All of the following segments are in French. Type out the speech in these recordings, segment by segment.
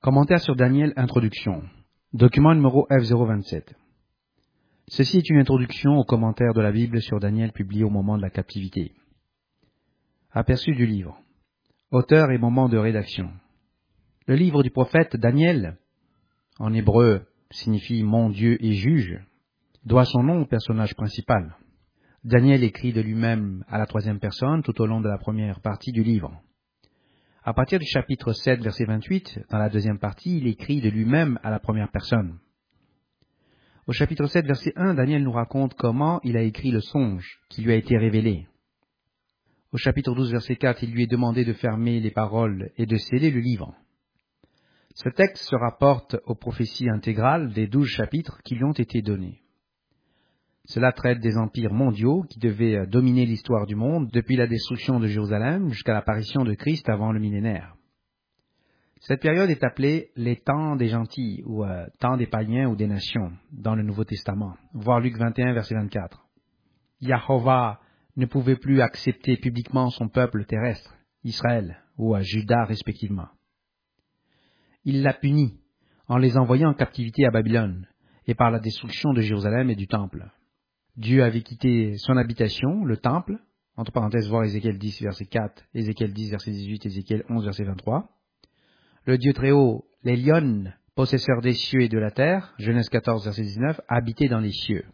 Commentaire sur Daniel, introduction. Document numéro F027. Ceci est une introduction au commentaire de la Bible sur Daniel publié au moment de la captivité. Aperçu du livre. Auteur et moment de rédaction. Le livre du prophète Daniel, en hébreu signifie « mon Dieu et juge », doit son nom au personnage principal. Daniel écrit de lui-même à la troisième personne tout au long de la première partie du livre. À partir du chapitre 7, verset 28, dans la deuxième partie, il écrit de lui-même à la première personne. Au chapitre 7, verset 1, Daniel nous raconte comment il a écrit le songe qui lui a été révélé. Au chapitre 12, verset 4, il lui est demandé de fermer les paroles et de sceller le livre. Ce texte se rapporte aux prophéties intégrales des 12 chapitres qui lui ont été donnés. Cela traite des empires mondiaux qui devaient dominer l'histoire du monde depuis la destruction de Jérusalem jusqu'à l'apparition de Christ avant le millénaire. Cette période est appelée les temps des gentils ou temps des païens ou des nations dans le Nouveau Testament, voir Luc 21, verset 24. Yahovah ne pouvait plus accepter publiquement son peuple terrestre, Israël ou Juda respectivement. Il l'a puni en les envoyant en captivité à Babylone et par la destruction de Jérusalem et du Temple. Dieu avait quitté son habitation, le temple, entre parenthèses, voir Ézéchiel 10, verset 4, Ézéchiel 10, verset 18, Ézéchiel 11, verset 23. Le Dieu très haut, l'Elion, possesseur des cieux et de la terre, Genèse 14, verset 19, habitait dans les cieux.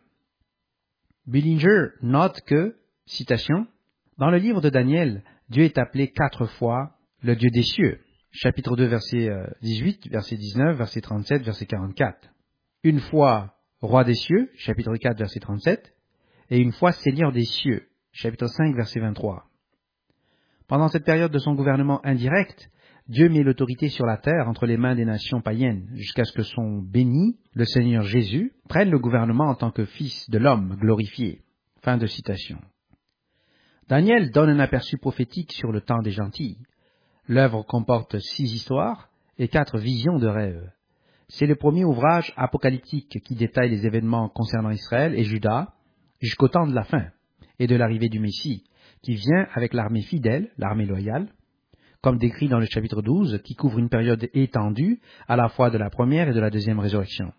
Bullinger note que, citation, dans le livre de Daniel, Dieu est appelé 4 fois le Dieu des cieux. Chapitre 2, verset 18, verset 19, verset 37, verset 44. Une fois roi des cieux, chapitre 4, verset 37, et une fois seigneur des cieux, chapitre 5, verset 23. Pendant cette période de son gouvernement indirect, Dieu met l'autorité sur la terre entre les mains des nations païennes, jusqu'à ce que son béni, le Seigneur Jésus, prenne le gouvernement en tant que fils de l'homme glorifié. Fin de citation. Daniel donne un aperçu prophétique sur le temps des gentils. L'œuvre comporte 6 histoires et 4 visions de rêves. C'est le premier ouvrage apocalyptique qui détaille les événements concernant Israël et Juda jusqu'au temps de la fin et de l'arrivée du Messie, qui vient avec l'armée fidèle, l'armée loyale, comme décrit dans le chapitre 12, qui couvre une période étendue à la fois de la première et de la deuxième résurrection.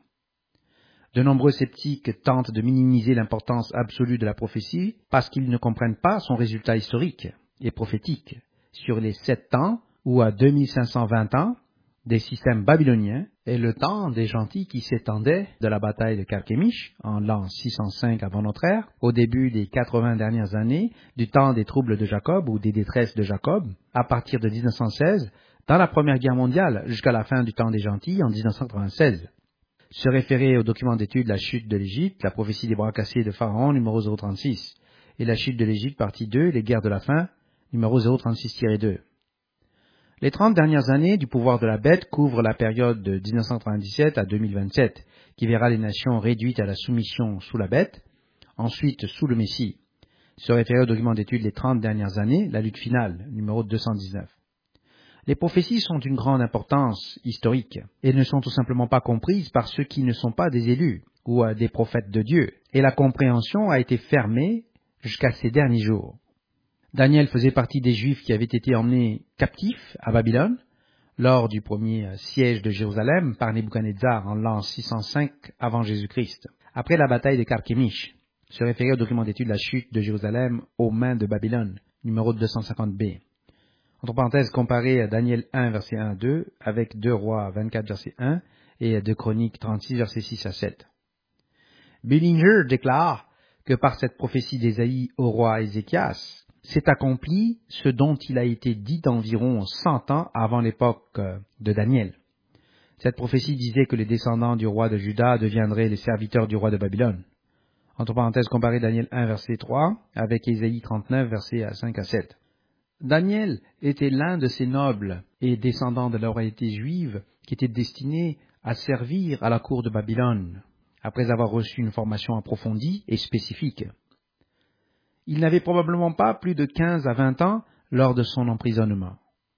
De nombreux sceptiques tentent de minimiser l'importance absolue de la prophétie parce qu'ils ne comprennent pas son résultat historique et prophétique sur les 7 ans ou à 2520 ans des systèmes babyloniens et le temps des gentils qui s'étendait de la bataille de Carchemish en l'an 605 avant notre ère, au début des 80 dernières années du temps des troubles de Jacob ou des détresses de Jacob, à partir de 1916, dans la Première Guerre mondiale jusqu'à la fin du temps des gentils en 1996. Se référer au document d'étude La chute de l'Égypte, la prophétie des bras cassés de Pharaon, numéro 036, et La chute de l'Égypte, partie 2, les guerres de la faim, numéro 036-2. Les 30 dernières années du pouvoir de la bête couvrent la période de 1997 à 2027, qui verra les nations réduites à la soumission sous la bête, ensuite sous le Messie. Se référer au document d'étude Les 30 dernières années, la lutte finale, numéro 219. Les prophéties sont d'une grande importance historique et ne sont tout simplement pas comprises par ceux qui ne sont pas des élus ou des prophètes de Dieu, et la compréhension a été fermée jusqu'à ces derniers jours. Daniel faisait partie des Juifs qui avaient été emmenés captifs à Babylone lors du premier siège de Jérusalem par Nebuchadnezzar en l'an 605 avant Jésus-Christ, après la bataille de Carchemish. Se référer au document d'étude La chute de Jérusalem aux mains de Babylone, numéro 250b. Entre parenthèses, comparé à Daniel 1, verset 1 à 2, avec 2 Rois 24, verset 1, et 2 Chroniques 36, verset 6 à 7. Bullinger déclare que par cette prophétie d'Ésaïe au roi Ézéchias, s'est accompli ce dont il a été dit d'environ 100 ans avant l'époque de Daniel. Cette prophétie disait que les descendants du roi de Juda deviendraient les serviteurs du roi de Babylone. Entre parenthèses, comparé Daniel 1, verset 3, avec Ésaïe 39, versets 5 à 7. Daniel était l'un de ces nobles et descendants de la royauté juive qui étaient destinés à servir à la cour de Babylone, après avoir reçu une formation approfondie et spécifique. Il n'avait probablement pas plus de 15 à 20 ans lors de son emprisonnement.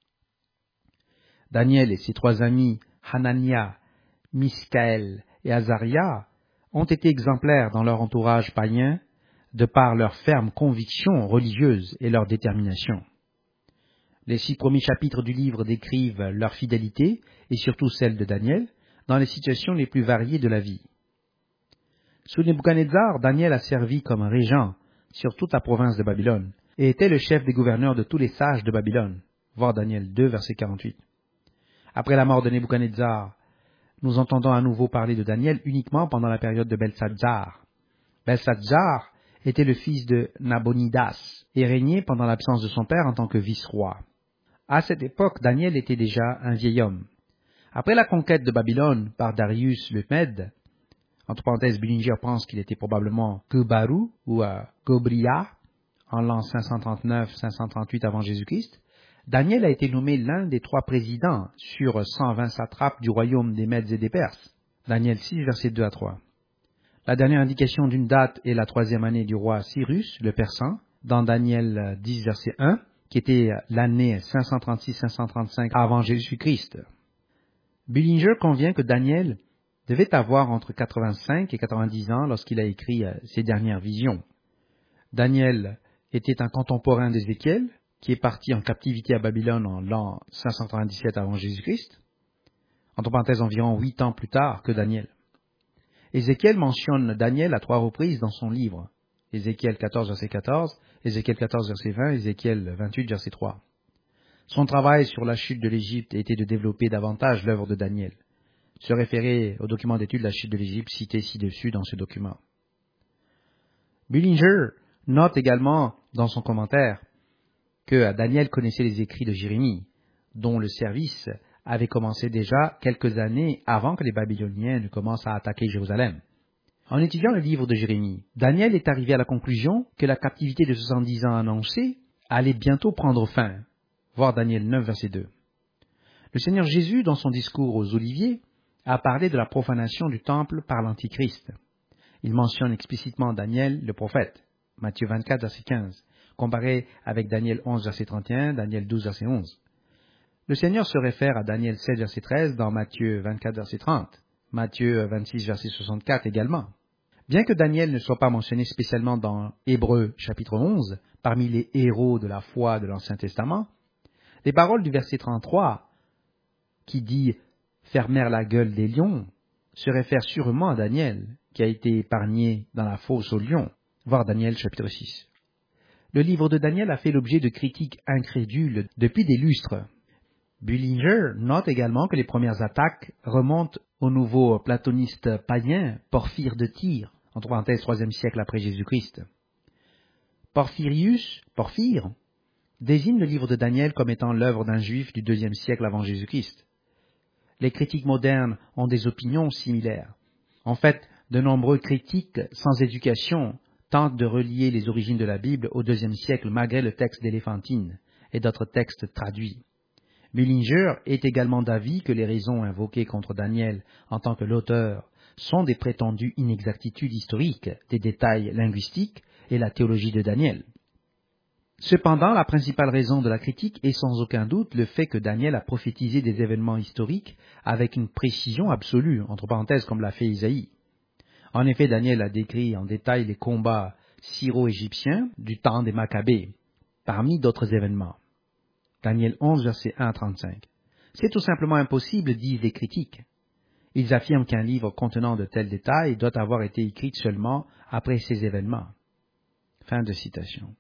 Daniel et ses 3 amis, Hanania, Miskaël et Azaria, ont été exemplaires dans leur entourage païen de par leur ferme conviction religieuse et leur détermination. Les 6 premiers chapitres du livre décrivent leur fidélité, et surtout celle de Daniel, dans les situations les plus variées de la vie. Sous Nebuchadnezzar, Daniel a servi comme régent sur toute la province de Babylone, et était le chef des gouverneurs de tous les sages de Babylone. Voir Daniel 2, verset 48. Après la mort de Nebuchadnezzar, nous entendons à nouveau parler de Daniel uniquement pendant la période de Belshazzar. Belshazzar était le fils de Nabonidas et régnait pendant l'absence de son père en tant que vice-roi. À cette époque, Daniel était déjà un vieil homme. Après la conquête de Babylone par Darius le Mède, entre parenthèses, Bullinger pense qu'il était probablement Kubaru ou Gobria en l'an 539-538 avant Jésus-Christ, Daniel a été nommé l'un des 3 présidents sur 120 satrapes du royaume des Mèdes et des Perses. Daniel 6, versets 2 à 3. La dernière indication d'une date est la 3e année du roi Cyrus, le Persan, dans Daniel 10, verset 1, qui était l'année 536-535 avant Jésus-Christ. Bullinger convient que Daniel devait avoir entre 85 et 90 ans lorsqu'il a écrit ses dernières visions. Daniel était un contemporain d'Ézéchiel, qui est parti en captivité à Babylone en l'an 597 avant Jésus-Christ, entre parenthèses environ 8 ans plus tard que Daniel. Ézéchiel mentionne Daniel à 3 reprises dans son livre. Ézéchiel 14, verset 14, Ézéchiel 14, verset 20, Ézéchiel 28, verset 3. Son travail sur la chute de l'Égypte était de développer davantage l'œuvre de Daniel. Se référer au document d'étude de la chute de l'Égypte cité ci-dessus dans ce document. Bullinger note également dans son commentaire que Daniel connaissait les écrits de Jérémie, dont le service avait commencé déjà quelques années avant que les Babyloniens ne commencent à attaquer Jérusalem. En étudiant le livre de Jérémie, Daniel est arrivé à la conclusion que la captivité de 70 ans annoncée allait bientôt prendre fin. Voir Daniel 9, verset 2. Le Seigneur Jésus, dans son discours aux Oliviers, a parlé de la profanation du temple par l'Antichrist. Il mentionne explicitement Daniel, le prophète, Matthieu 24, verset 15, comparé avec Daniel 11, verset 31, Daniel 12, verset 11. Le Seigneur se réfère à Daniel 7, verset 13 dans Matthieu 24, verset 30, Matthieu 26, verset 64 également. Bien que Daniel ne soit pas mentionné spécialement dans Hébreux, chapitre 11, parmi les héros de la foi de l'Ancien Testament, les paroles du verset 33, qui dit « fermèrent la gueule des lions », se réfèrent sûrement à Daniel, qui a été épargné dans la fosse aux lions, voir Daniel chapitre 6. Le livre de Daniel a fait l'objet de critiques incrédules depuis des lustres. Bullinger note également que les premières attaques remontent au nouveau platoniste païen Porphyre de Tyr, entre parenthèses 3e siècle après Jésus-Christ. Porphyre, désigne le livre de Daniel comme étant l'œuvre d'un juif du 2e siècle avant Jésus-Christ. Les critiques modernes ont des opinions similaires. En fait, de nombreux critiques sans éducation tentent de relier les origines de la Bible au 2e siècle malgré le texte d'Éléphantine et d'autres textes traduits. Bullinger est également d'avis que les raisons invoquées contre Daniel en tant que l'auteur sont des prétendues inexactitudes historiques, des détails linguistiques et la théologie de Daniel. Cependant, la principale raison de la critique est sans aucun doute le fait que Daniel a prophétisé des événements historiques avec une précision absolue, entre parenthèses comme l'a fait Isaïe. En effet, Daniel a décrit en détail les combats syro-égyptiens du temps des Maccabées, parmi d'autres événements. Daniel 11, versets 1 à 35. C'est tout simplement impossible, disent les critiques. Ils affirment qu'un livre contenant de tels détails doit avoir été écrit seulement après ces événements. Fin de citation.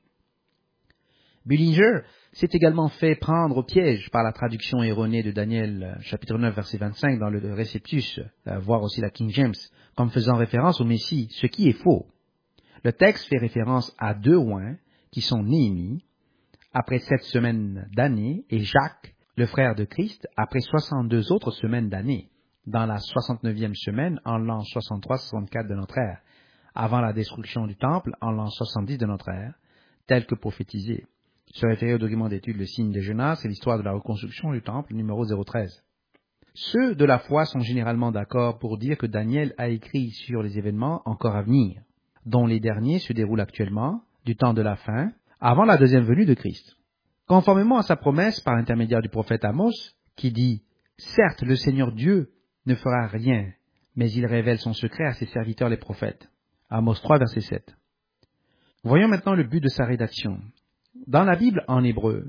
Bullinger s'est également fait prendre au piège par la traduction erronée de Daniel, chapitre 9, verset 25, dans le Réceptus, voire aussi la King James, comme faisant référence au Messie, ce qui est faux. Le texte fait référence à 2 oins, qui sont Néhémie, après 7 semaines d'années, et Jacques, le frère de Christ, après 62 autres semaines d'années, dans la 69e semaine, en l'an 63-64 de notre ère, avant la destruction du temple, en l'an 70 de notre ère, tel que prophétisé. Se référer au document d'étude Le signe de Jonas et l'histoire de la reconstruction du temple, numéro 013. Ceux de la foi sont généralement d'accord pour dire que Daniel a écrit sur les événements encore à venir, dont les derniers se déroulent actuellement, du temps de la fin, avant la deuxième venue de Christ. Conformément à sa promesse par l'intermédiaire du prophète Amos, qui dit « Certes, le Seigneur Dieu ne fera rien, mais il révèle son secret à ses serviteurs les prophètes. » Amos 3, verset 7. Voyons maintenant le but de sa rédaction. Dans la Bible en hébreu,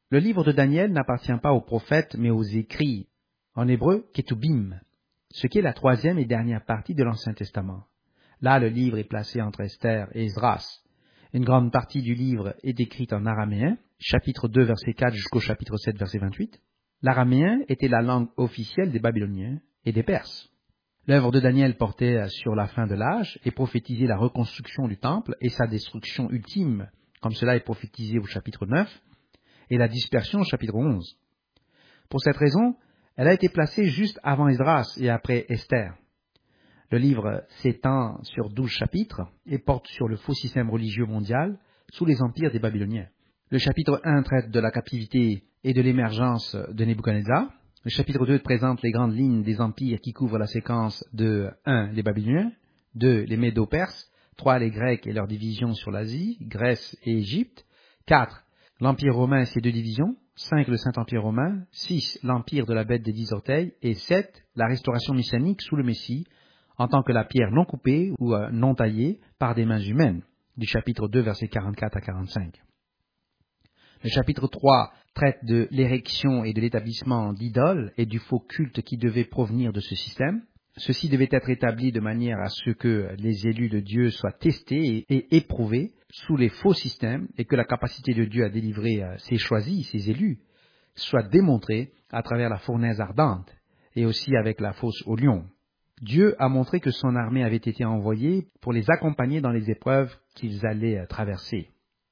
Le livre de Daniel n'appartient pas aux prophètes, mais aux écrits, en hébreu, Ketubim, ce qui est la troisième et dernière partie de l'Ancien Testament. Là, le livre est placé entre Esther et Esdras. Une grande partie du livre est écrite en araméen, chapitre 2, verset 4 jusqu'au chapitre 7, verset 28. L'araméen était la langue officielle des Babyloniens et des Perses. L'œuvre de Daniel portait sur la fin de l'âge et prophétisait la reconstruction du temple et sa destruction ultime, comme cela est prophétisé au chapitre 9, et la dispersion au chapitre 11. Pour cette raison, elle a été placée juste avant Esdras et après Esther. Le livre s'étend sur 12 chapitres et porte sur le faux système religieux mondial sous les empires des Babyloniens. Le chapitre 1 traite de la captivité et de l'émergence de Nebuchadnezzar. Le chapitre 2 présente les grandes lignes des empires qui couvrent la séquence de 1. Les Babyloniens, 2. Les Médo-Perses, 3. Les Grecs et leur division sur l'Asie, Grèce et Égypte, 4. L'Empire romain et ses deux divisions, 5. Le Saint-Empire romain, 6. L'Empire de la bête des 10 orteils, et 7. La restauration messianique sous le Messie, en tant que la pierre non coupée ou non taillée par des mains humaines, du chapitre 2, versets 44 à 45. Le chapitre 3 traite de l'érection et de l'établissement d'idoles et du faux culte qui devait provenir de ce système. Ceci devait être établi de manière à ce que les élus de Dieu soient testés et éprouvés sous les faux systèmes et que la capacité de Dieu à délivrer ses choisis, ses élus, soit démontrée à travers la fournaise ardente et aussi avec la fosse au lion. Dieu a montré que son armée avait été envoyée pour les accompagner dans les épreuves qu'ils allaient traverser.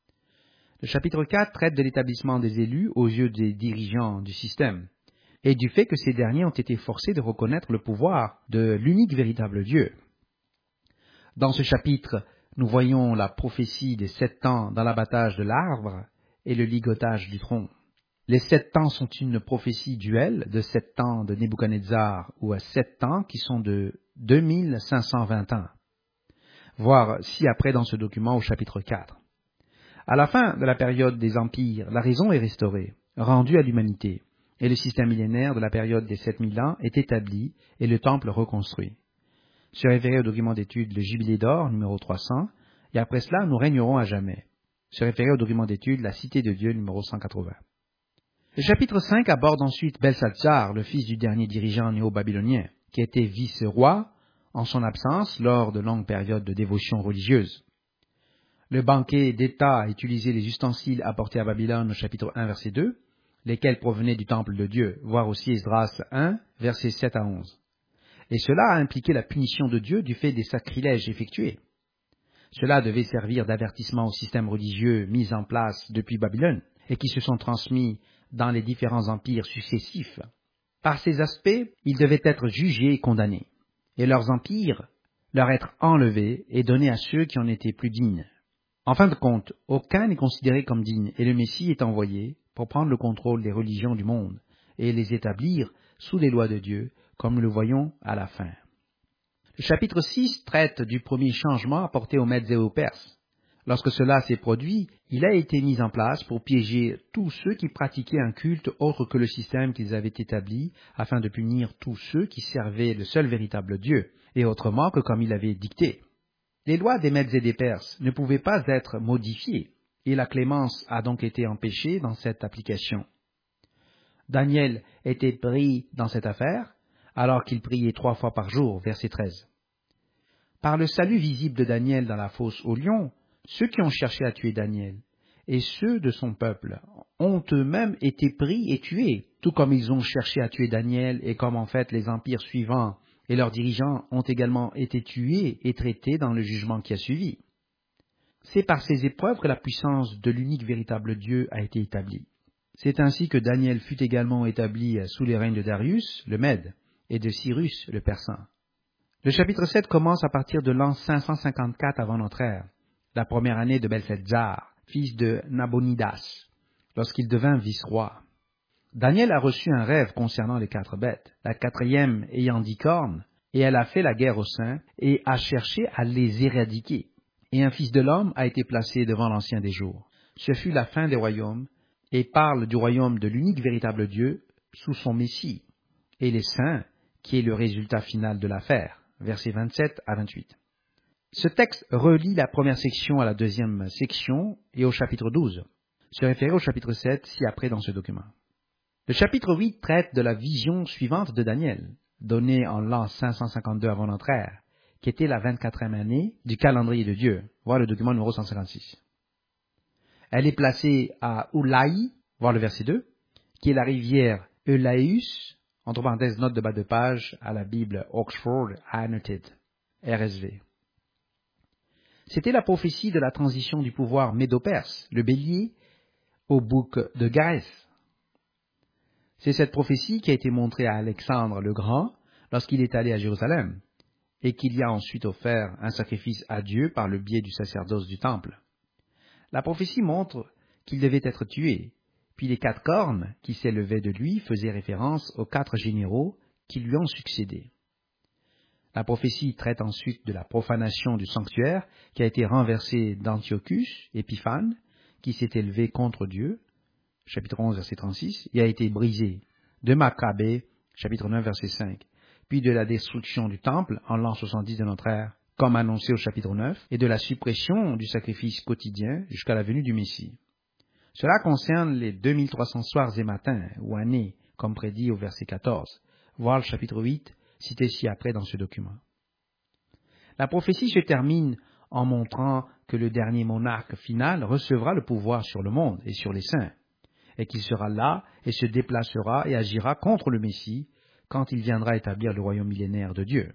Le chapitre 4 traite de l'établissement des élus aux yeux des dirigeants du système et du fait que ces derniers ont été forcés de reconnaître le pouvoir de l'unique véritable Dieu. Dans ce chapitre, nous voyons la prophétie des 7 ans dans l'abattage de l'arbre et le ligotage du tronc. Les 7 ans sont une prophétie duelle de 7 ans de Nebuchadnezzar ou à 7 ans qui sont de 2520 ans. Voir ci-après dans ce document au chapitre 4. À la fin de la période des empires, la raison est restaurée, rendue à l'humanité, et le système millénaire de la période des 7000 ans est établi et le temple reconstruit. Se référer au document d'étude le Jubilé d'or, numéro 300, et après cela, nous régnerons à jamais. Se référer au document d'étude la Cité de Dieu, numéro 180. Le chapitre 5 aborde ensuite Belshazzar, le fils du dernier dirigeant néo-babylonien, qui était vice-roi en son absence lors de longues périodes de dévotion religieuse. Le banquet d'État a utilisé les ustensiles apportés à Babylone au chapitre 1, verset 2, lesquels provenaient du temple de Dieu, voire aussi Esdras 1, versets 7 à 11. Et cela a impliqué la punition de Dieu du fait des sacrilèges effectués. Cela devait servir d'avertissement au système religieux mis en place depuis Babylone et qui se sont transmis dans les différents empires successifs. Par ces aspects, ils devaient être jugés et condamnés, et leurs empires leur être enlevés et donnés à ceux qui en étaient plus dignes. En fin de compte, aucun n'est considéré comme digne, et le Messie est envoyé pour prendre le contrôle des religions du monde et les établir sous les lois de Dieu, comme nous le voyons à la fin. Le chapitre 6 traite du premier changement apporté aux Mèdes et aux Perses. Lorsque cela s'est produit, il a été mis en place pour piéger tous ceux qui pratiquaient un culte autre que le système qu'ils avaient établi, afin de punir tous ceux qui servaient le seul véritable Dieu, et autrement que comme il avait dicté. Les lois des Mèdes et des Perses ne pouvaient pas être modifiées, et la clémence a donc été empêchée dans cette application. Daniel était pris dans cette affaire, alors qu'il priait 3 fois par jour, verset 13. Par le salut visible de Daniel dans la fosse au lion, ceux qui ont cherché à tuer Daniel et ceux de son peuple ont eux-mêmes été pris et tués, tout comme ils ont cherché à tuer Daniel et comme en fait les empires suivants et leurs dirigeants ont également été tués et traités dans le jugement qui a suivi. C'est par ces épreuves que la puissance de l'unique véritable Dieu a été établie. C'est ainsi que Daniel fut également établi sous les règnes de Darius, le Mède, et de Cyrus, le Persan. Le chapitre 7 commence à partir de l'an 554 avant notre ère, la première année de Belshazzar, fils de Nabonidas, lorsqu'il devint vice-roi. Daniel a reçu un rêve concernant les 4 bêtes, la 4e ayant 10 cornes, et elle a fait la guerre aux saints et a cherché à les éradiquer. Et un fils de l'homme a été placé devant l'Ancien des jours. Ce fut la fin des royaumes, et parle du royaume de l'unique véritable Dieu sous son Messie, et les saints, qui est le résultat final de l'affaire, versets 27 à 28. Ce texte relie la première section à la deuxième section et au chapitre 12. se référer au chapitre 7 ci-après dans ce document. Le chapitre 8 traite de la vision suivante de Daniel, donnée en l'an 552 avant notre ère, qui était la 24e année du calendrier de Dieu. Voir le document numéro 156. Elle est placée à Ulaï, voir le verset 2, qui est la rivière Eulaeus, entre parenthèses, note de bas de page à la Bible Oxford Annotated, RSV. C'était la prophétie de la transition du pouvoir médo-perse, le bélier, au bouc de Garès. C'est cette prophétie qui a été montrée à Alexandre le Grand lorsqu'il est allé à Jérusalem, et qu'il y a ensuite offert un sacrifice à Dieu par le biais du sacerdoce du temple. La prophétie montre qu'il devait être tué, puis les 4 cornes qui s'élevaient de lui faisaient référence aux 4 généraux qui lui ont succédé. La prophétie traite ensuite de la profanation du sanctuaire qui a été renversé d'Antiochus Épiphane, qui s'est élevé contre Dieu, chapitre 11, verset 36, et a été brisé, de Maccabée, chapitre 9, verset 5, puis de la destruction du temple en l'an 70 de notre ère, comme annoncé au chapitre 9, et de la suppression du sacrifice quotidien jusqu'à la venue du Messie. Cela concerne les 2300 soirs et matins, ou années, comme prédit au verset 14, voir le chapitre 8, cité ci-après dans ce document. La prophétie se termine en montrant que le dernier monarque final recevra le pouvoir sur le monde et sur les saints, et qu'il sera là et se déplacera et agira contre le Messie quand il viendra établir le royaume millénaire de Dieu.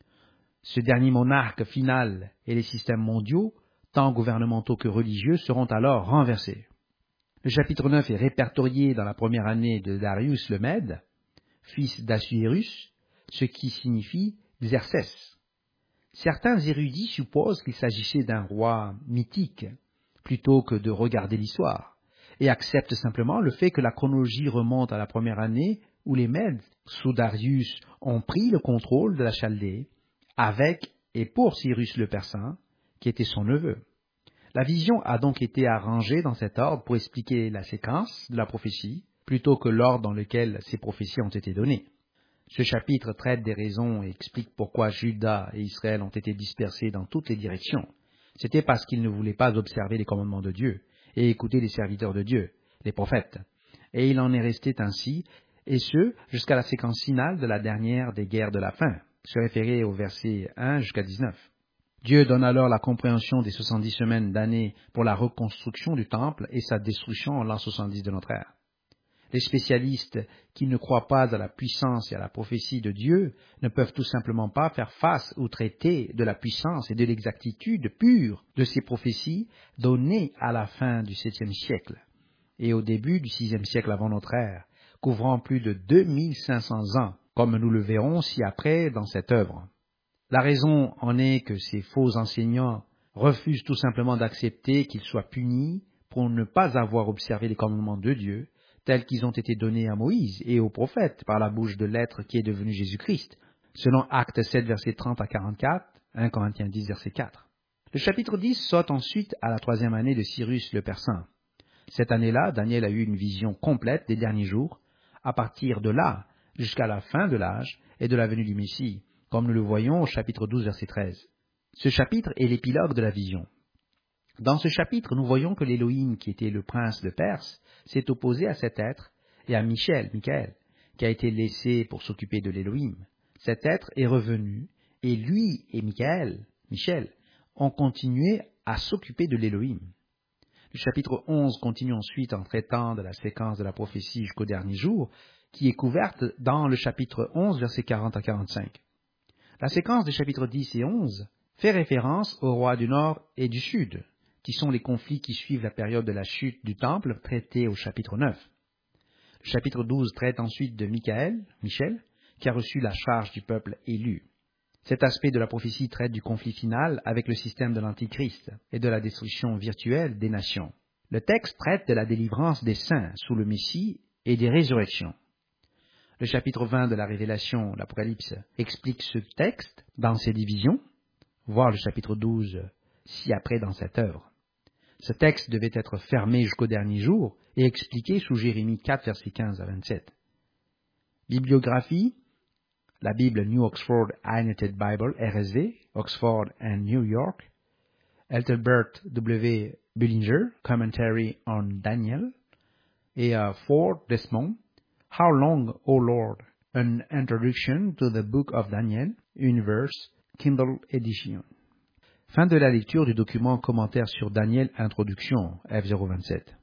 Ce dernier monarque final et les systèmes mondiaux, tant gouvernementaux que religieux, seront alors renversés. Le chapitre 9 est répertorié dans la première année de Darius le Mède, fils d'Assuérus, ce qui signifie Xerxès. Certains érudits supposent qu'il s'agissait d'un roi mythique, plutôt que de regarder l'histoire, et acceptent simplement le fait que la chronologie remonte à la première année où les Mèdes, sous Darius, ont pris le contrôle de la Chaldée, avec et pour Cyrus le Persan, qui était son neveu. La vision a donc été arrangée dans cet ordre pour expliquer la séquence de la prophétie, plutôt que l'ordre dans lequel ces prophéties ont été données. Ce chapitre traite des raisons et explique pourquoi Juda et Israël ont été dispersés dans toutes les directions. C'était parce qu'ils ne voulaient pas observer les commandements de Dieu et écouter les serviteurs de Dieu, les prophètes. Et il en est resté ainsi, et ce, jusqu'à la séquence finale de la dernière des guerres de la fin, se référer au verset 1 jusqu'à 19. Dieu donne alors la compréhension des 70 semaines d'années pour la reconstruction du temple et sa destruction en l'an 70 de notre ère. Les spécialistes qui ne croient pas à la puissance et à la prophétie de Dieu ne peuvent tout simplement pas faire face ou traiter de la puissance et de l'exactitude pure de ces prophéties données à la fin du 7e siècle et au début du 6e siècle avant notre ère, couvrant plus de 2500 ans, comme nous le verrons ci-après dans cette œuvre. La raison en est que ces faux enseignants refusent tout simplement d'accepter qu'ils soient punis pour ne pas avoir observé les commandements de Dieu, tels qu'ils ont été donnés à Moïse et aux prophètes par la bouche de l'être qui est devenu Jésus-Christ, selon Actes 7, versets 30 à 44, 1 Corinthiens 10, verset 4. Le chapitre 10 saute ensuite à la 3e année de Cyrus le Persan. Cette année-là, Daniel a eu une vision complète des derniers jours, à partir de là jusqu'à la fin de l'âge et de la venue du Messie, comme nous le voyons au chapitre 12, verset 13. Ce chapitre est l'épilogue de la vision. Dans ce chapitre, nous voyons que l'Élohim, qui était le prince de Perse, s'est opposé à cet être et à Michaël, qui a été laissé pour s'occuper de l'Élohim. Cet être est revenu, et lui et Michaël, ont continué à s'occuper de l'Élohim. Le chapitre 11 continue ensuite en traitant de la séquence de la prophétie jusqu'au dernier jour, qui est couverte dans le chapitre 11, versets 40 à 45. La séquence des chapitres 10 et 11 fait référence aux rois du Nord et du Sud, qui sont les conflits qui suivent la période de la chute du temple traitée au chapitre 9. Le chapitre 12 traite ensuite de Michel, qui a reçu la charge du peuple élu. Cet aspect de la prophétie traite du conflit final avec le système de l'Antichrist et de la destruction virtuelle des nations. Le texte traite de la délivrance des saints sous le Messie et des résurrections. Le chapitre 20 de la Révélation, l'Apocalypse, explique ce texte dans ses divisions, voir le chapitre 12 ci-après dans cette œuvre. Ce texte devait être fermé jusqu'au dernier jour et expliqué sous Jérémie 4, versets 15 à 27. Bibliographie, la Bible New Oxford Annotated Bible, RSV, Oxford and New York, Ethelbert W. Bullinger, Commentary on Daniel, et Ford Desmond, How Long, O Lord? An Introduction to the Book of Daniel, Universe, Kindle Edition. Fin de la lecture du document Commentaire sur Daniel, Introduction, F027.